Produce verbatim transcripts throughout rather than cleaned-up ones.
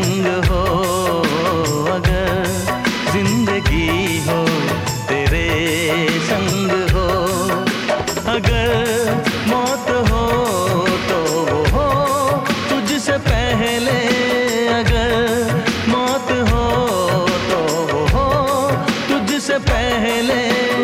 संग हो, अगर जिंदगी हो तेरे संग हो, अगर मौत हो तो वो हो तुझसे पहले, अगर मौत हो तो वो हो तुझसे पहले।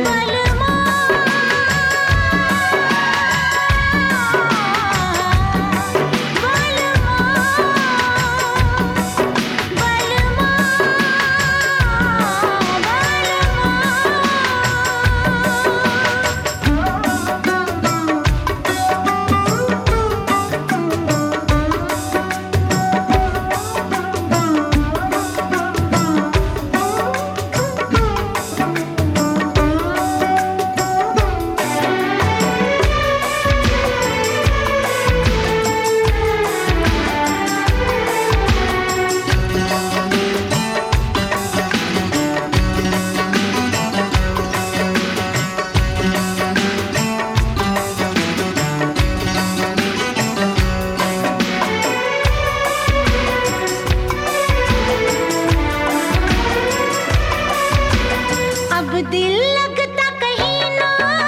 दिल लगता कहीं ना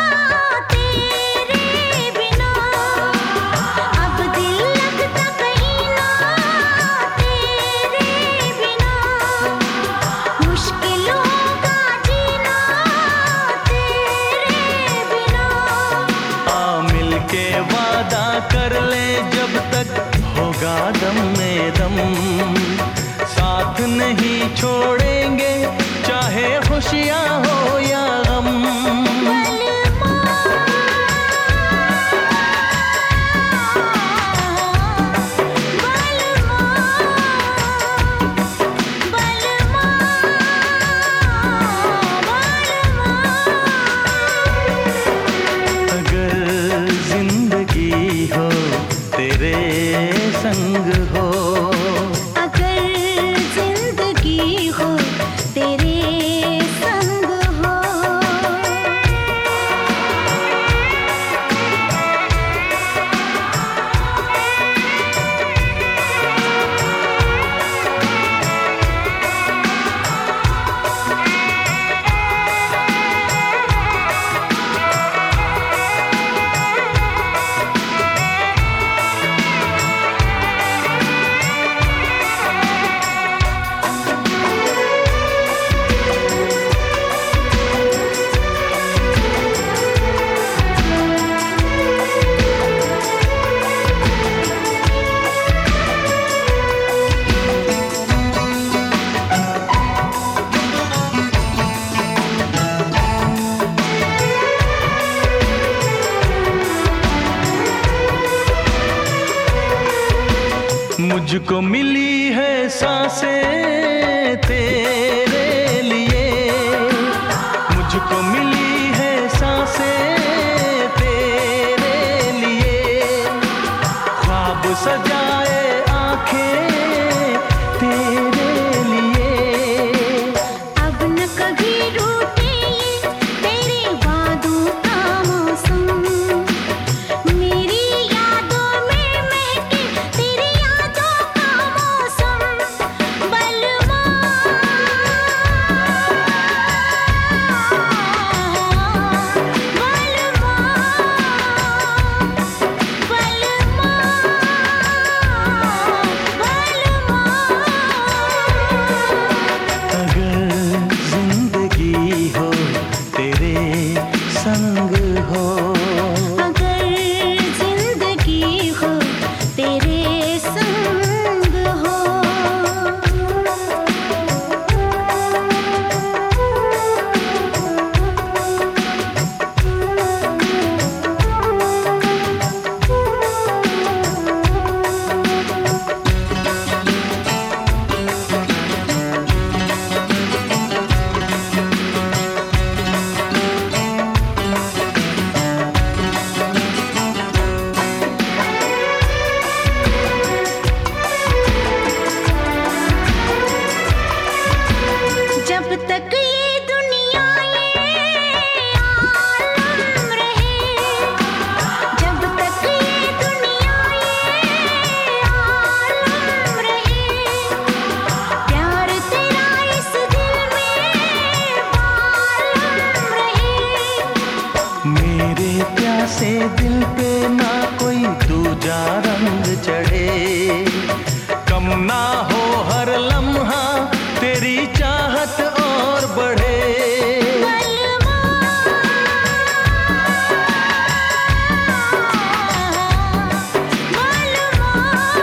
तेरे बिना, अब दिल लगता कहीं ना तेरे बिना, मुश्किल होगा जीना तेरे बिना। आ मिलके वादा कर ले जब तक होगा दम में दम, साथ नहीं छोड़ेंगे चाहे खुशियाँ हो या गम। अगर जिंदगी हो तेरे संग हो, अगर जिंदगी हो तेरे संग हो। मुझको मिली है सांसें तेरे लिए, मुझको मिली है सांसें तेरे लिए, ख्वाब सजाए आंखें तेरे लिए। अब न कभी रूठे तेरे वादों का मौसम, मेरी यादों में महके तेरी यादों का मौसम। बलमा हो हर लम्हा तेरी चाहत और बढ़े। बलमा, बलमा,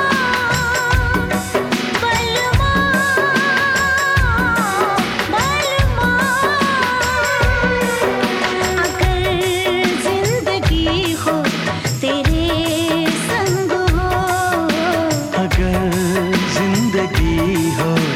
बलमा, बलमा। अगर जिंदगी हो तेरे संग हो, अगर जिंदगी हो